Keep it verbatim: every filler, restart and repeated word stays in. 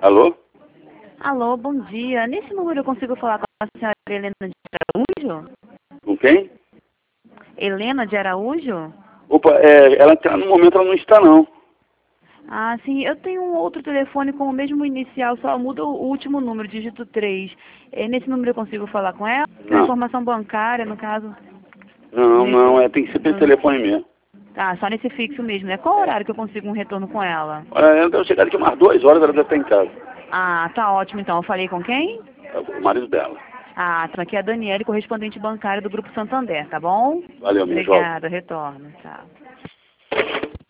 Alô? Alô, bom dia. Nesse número eu consigo falar com a senhora Helena de Araújo? Com quem? Helena de Araújo? Opa, é, ela tá, no momento ela não está não. Ah, sim, eu tenho um outro telefone com o mesmo inicial, só muda o último número, dígito três. É, nesse número eu consigo falar com ela? Tem Não. informação bancária, no caso? Não, Nesse, não, é, tem que ser pelo no, telefone mesmo. ah, só nesse fixo mesmo, né? Qual horário que eu consigo um retorno com ela? Olha, ela deve chegar daqui umas duas horas, ela deve estar em casa. Ah, tá ótimo então. Eu falei com quem? É o marido dela. Ah, então aqui é a Daniele, correspondente bancária do Grupo Santander, tá bom? Valeu, minha jovem. Obrigada, retorno. Tchau.